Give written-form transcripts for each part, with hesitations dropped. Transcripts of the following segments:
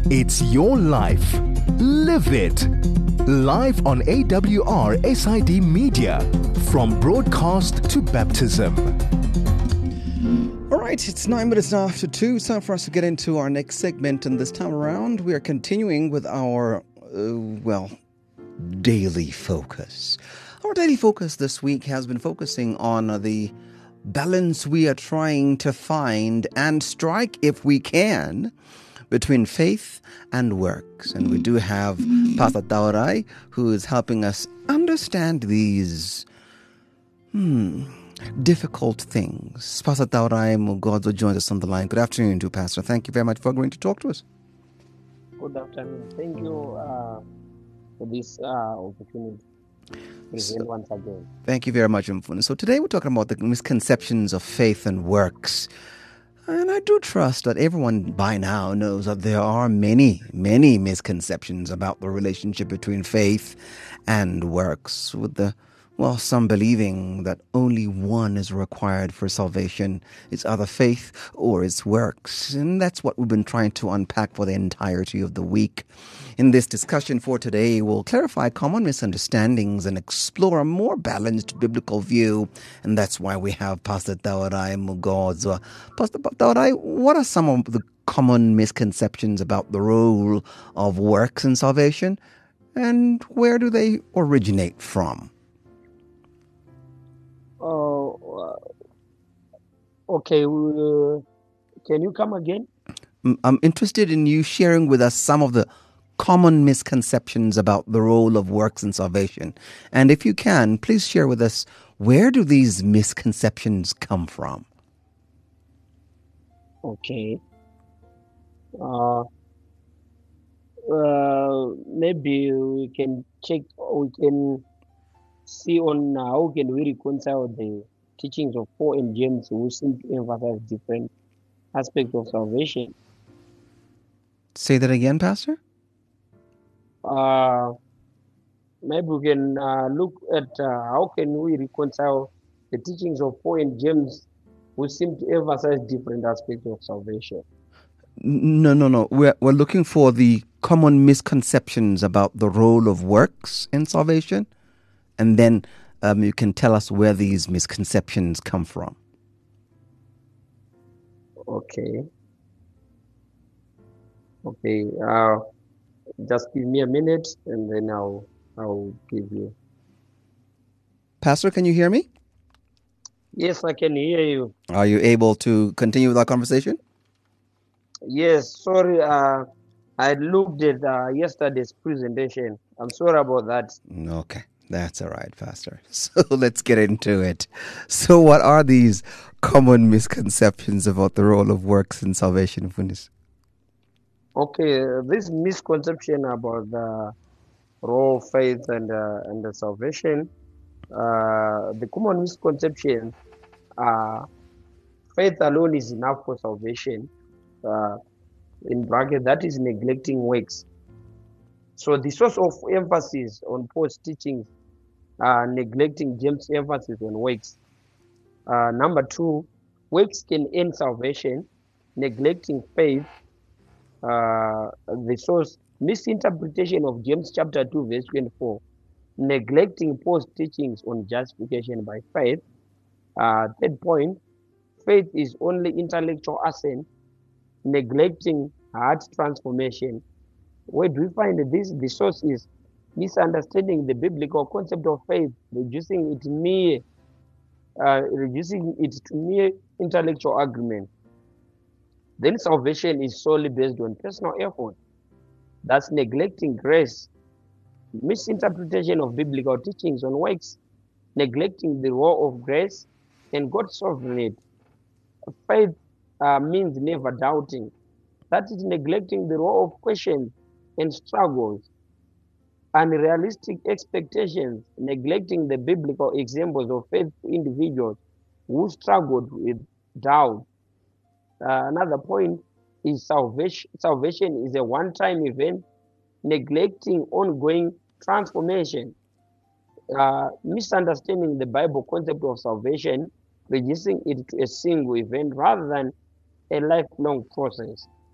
It's your life. Live it. Live on AWR SID Media. From broadcast to baptism. All right, it's 9 minutes after 2. Time for us to get into our next segment. And this time around, we are continuing with our, daily focus. Our daily focus this week has been focusing on the balance we are trying to find and strike, if we can, between faith and works. And we do have Pastor Taurai, who is helping us understand these difficult things. Pastor Taurai Mugodzo joins us on the line. Good afternoon to Pastor. Thank you very much for agreeing to talk to us. Good afternoon. Thank you for this opportunity to present once again. Thank you very much, Mfuni. So today we're talking about the misconceptions of faith and works. And I do trust that everyone by now knows that there are many, many misconceptions about the relationship between faith and works, with some believing that only one is required for salvation. It's either faith or it's works. And that's what we've been trying to unpack for the entirety of the week. In this discussion for today, we'll clarify common misunderstandings and explore a more balanced biblical view. And that's why we have Pastor Taurai Mugodzo. Pastor Taurai, what are some of the common misconceptions about the role of works in salvation? And where do they originate from? Okay. Can you come again? I'm interested in you sharing with us some of the common misconceptions about the role of works in salvation. And if you can, please share with us, where do these misconceptions come from? Okay. Maybe we can see on how can we reconcile the teachings of Paul and James, who seem to emphasize different aspects of salvation. Say that again, Pastor? Maybe we can look at how can we reconcile the teachings of Paul and James, who seem to emphasize different aspects of salvation. No. We're looking for the common misconceptions about the role of works in salvation. And then you can tell us where these misconceptions come from. Okay. Just give me a minute, and then I'll give you. Pastor, can you hear me? Yes, I can hear you. Are you able to continue with our conversation? Yes. Sorry, I looked at yesterday's presentation. I'm sorry about that. Okay. That's all right, Pastor. So let's get into it. So what are these common misconceptions about the role of works in salvation, Funis? Okay, this misconception about the role of faith and the salvation, the common misconception, faith alone is enough for salvation. In bracket, that is neglecting works. So the source of emphasis on Paul's teachings, neglecting James' emphasis on works. Number 2, works can end salvation. Neglecting faith, the source, misinterpretation of James chapter 2 verse 24. Neglecting Paul's teachings on justification by faith. Third point, faith is only intellectual assent. Neglecting heart transformation. Where do we find this? The source is misunderstanding the biblical concept of faith, reducing it to mere intellectual agreement. Then salvation is solely based on personal effort. That's neglecting grace. Misinterpretation of biblical teachings on works, neglecting the role of grace and God's sovereignty. Faith means never doubting. That is neglecting the role of questions and struggles. Unrealistic expectations, neglecting the biblical examples of faithful individuals who struggled with doubt. Another point is salvation. Salvation is a one-time event, neglecting ongoing transformation. Misunderstanding the Bible concept of salvation, reducing it to a single event rather than a lifelong process.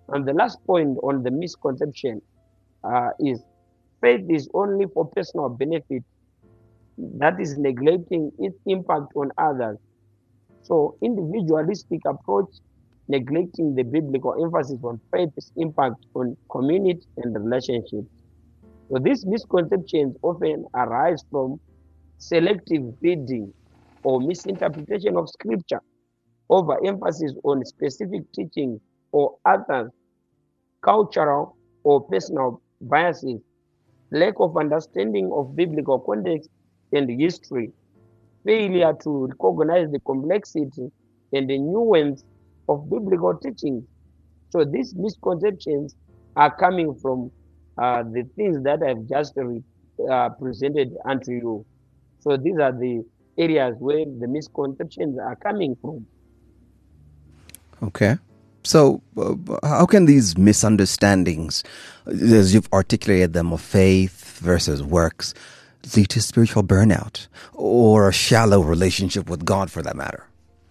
And the last point on the misconception is faith is only for personal benefit, that is neglecting its impact on others. So individualistic approach neglecting the biblical emphasis on faith's impact on community and relationships. So these misconceptions often arise from selective reading or misinterpretation of scripture, overemphasis on specific teachings or others, cultural or personal biases, lack of understanding of biblical context and history, failure to recognize the complexity and the nuance of biblical teachings. So these misconceptions are coming from the things that I've just presented unto you. So these are the areas where the misconceptions are coming from. Okay. So, how can these misunderstandings, as you've articulated them, of faith versus works, lead to spiritual burnout or a shallow relationship with God, for that matter?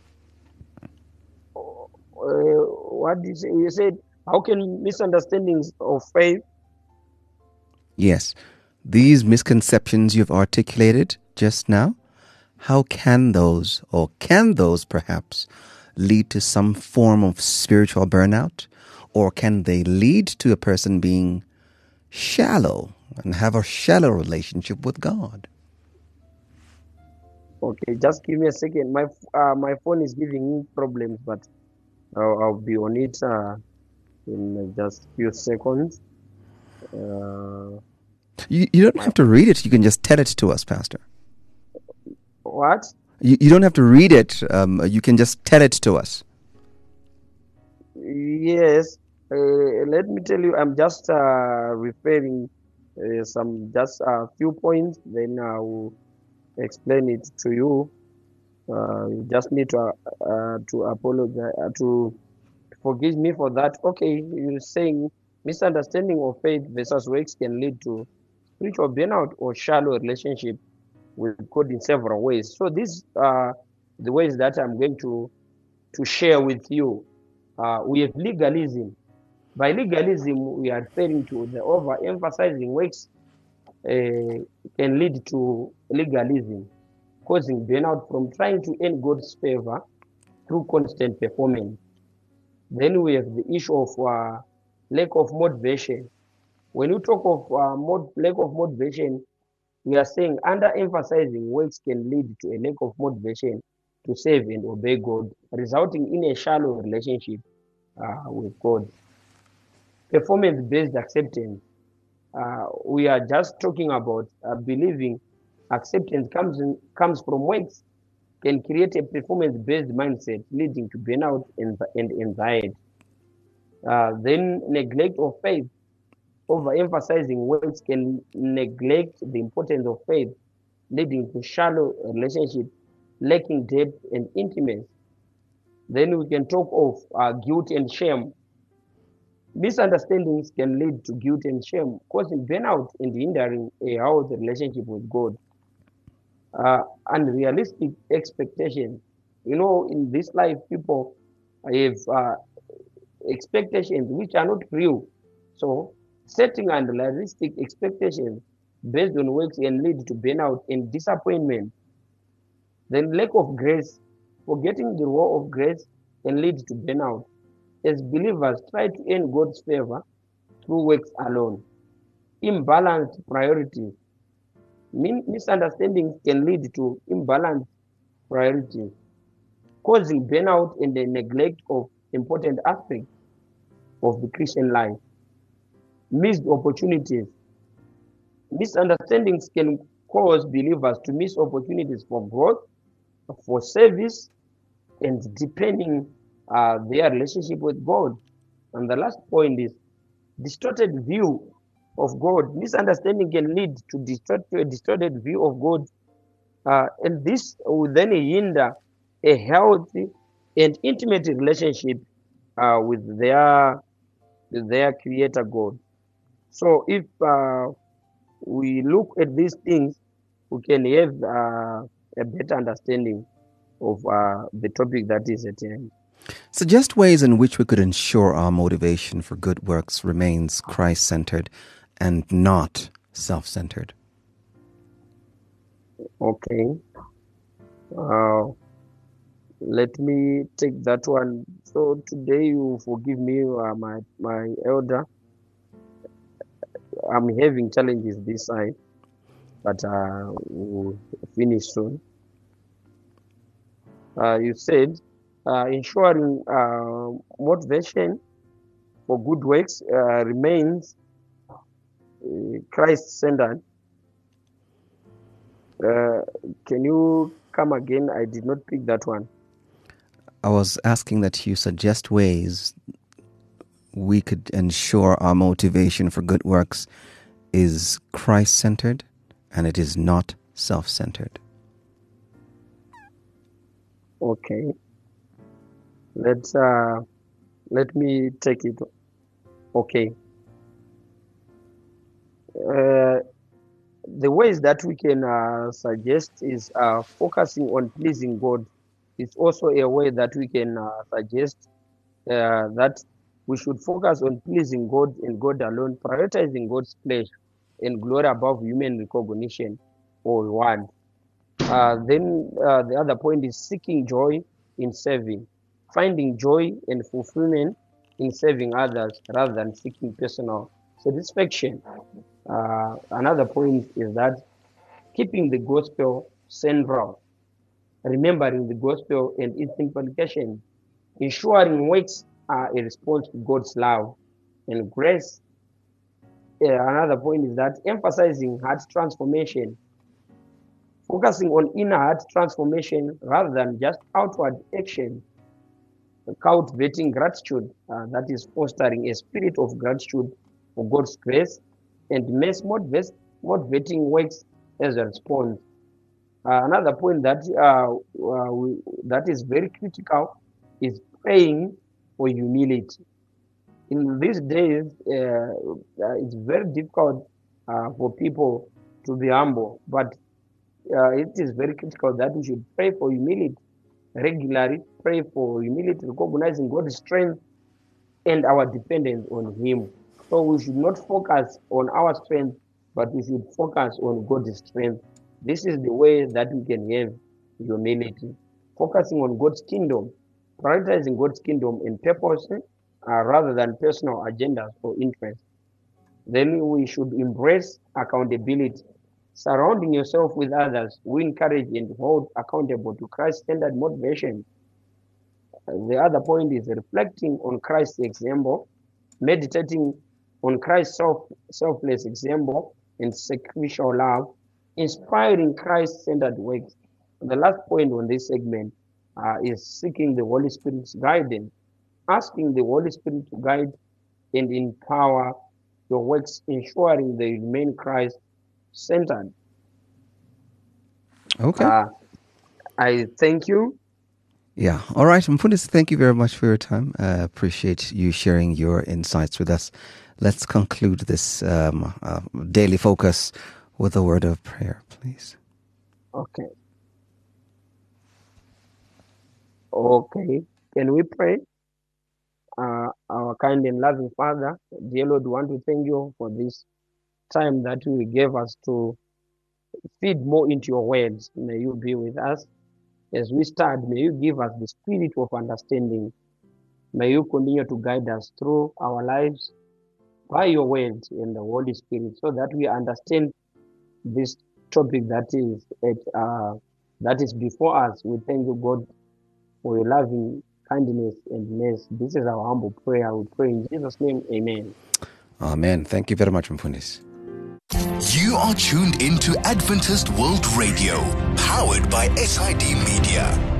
What did you say? You said, how can misunderstandings of faith? Yes. These misconceptions you've articulated just now, how can those, or can those perhaps, lead to some form of spiritual burnout? Or can they lead to a person being shallow and have a shallow relationship with God? Okay, just give me a second. My phone is giving me problems, but I'll be on it in just a few seconds. You don't have to read it. You can just tell it to us, Pastor. What? You don't have to read it. You can just tell it to us. Yes. Let me tell you, I'm just referring just a few points. Then I will explain it to you. You just need to apologize, to forgive me for that. Okay, you're saying misunderstanding of faith versus works can lead to spiritual burnout or shallow relationship with God in several ways. So these are the ways that I'm going to share with you. We have legalism. By legalism, we are referring to the overemphasizing works can lead to legalism, causing burnout from trying to earn God's favor through constant performance. Then we have the issue of lack of motivation. When you talk of lack of motivation, we are saying underemphasizing works can lead to a lack of motivation to serve and obey God, resulting in a shallow relationship with God. Performance-based acceptance. We are just talking about believing acceptance comes from works, can create a performance-based mindset leading to burnout and anxiety. Then neglect of faith. Overemphasizing works can neglect the importance of faith, leading to shallow relationship, lacking depth and intimacy. Then we can talk of guilt and shame. Misunderstandings can lead to guilt and shame, causing burnout and hindering a healthy relationship with God. Unrealistic expectations. You know, in this life, people have expectations which are not real. So, setting unrealistic expectations based on works can lead to burnout and disappointment. Then, lack of grace, forgetting the role of grace can lead to burnout. As believers, try to earn God's favor through works alone. Imbalanced priorities. Misunderstandings can lead to imbalanced priorities, causing burnout and the neglect of important aspects of the Christian life. Missed opportunities. Misunderstandings can cause believers to miss opportunities for growth, for service, and deepening their relationship with God. And the last point is distorted view of God. Misunderstanding can lead to a distorted view of God, and this will then hinder a healthy and intimate relationship with their Creator God. So if we look at these things, we can have a better understanding of the topic that is at hand. Suggest ways in which we could ensure our motivation for good works remains Christ-centered and not self-centered. Okay. Let me take that one. So today, you forgive me, my elder. I'm having challenges this side, but we'll finish soon. You said ensuring motivation for good works remains Christ-centered. Can you come again? I did not pick that one. I was asking that you suggest ways we could ensure our motivation for good works is Christ-centered and it is not self-centered. Okay. Let me take it. Okay. The ways that we can suggest is focusing on pleasing God. It's also a way that we can suggest that we should focus on pleasing God and God alone, prioritizing God's pleasure and glory above human recognition or want. Then the other point is seeking joy in serving, finding joy and fulfillment in serving others rather than seeking personal satisfaction. Another point is that keeping the gospel central, remembering the gospel and its implications, ensuring works are a response to God's love and grace. Another point is that emphasizing heart transformation, focusing on inner heart transformation rather than just outward action, cultivating gratitude, that is fostering a spirit of gratitude for God's grace, and motivating works as a response. Another point that that is very critical is praying for humility. In these days, it's very difficult for people to be humble, but it is very critical that we should pray for humility regularly, pray for humility, recognizing God's strength and our dependence on Him. So we should not focus on our strength, but we should focus on God's strength. This is the way that we can have humility, focusing on God's kingdom, prioritizing God's kingdom and purpose rather than personal agendas or interests. Then we should embrace accountability, surrounding yourself with others who encourage and hold accountable to Christ-centered motivation. The other point is reflecting on Christ's example, meditating on Christ's selfless example and sacrificial love, inspiring Christ-centered works. The last point on this segment is seeking the Holy Spirit's guidance, asking the Holy Spirit to guide and empower your works, ensuring they remain Christ-centered. Okay. I thank you. Yeah. All right. Mfundisi, thank you very much for your time. I appreciate you sharing your insights with us. Let's conclude this daily focus with a word of prayer, please. Okay. Okay. Can we pray? Our kind and loving Father, dear Lord, we want to thank you for this time that you gave us to feed more into your words. May you be with us as we start. May you give us the spirit of understanding. May you continue to guide us through our lives by your words and the Holy Spirit, so that we understand this topic that is before us. We thank you, God, for your loving kindness and mercy. This is our humble prayer. We pray in Jesus' name. Amen. Amen. Thank you very much, Mfundisi. You are tuned into Adventist World Radio, powered by SID Media.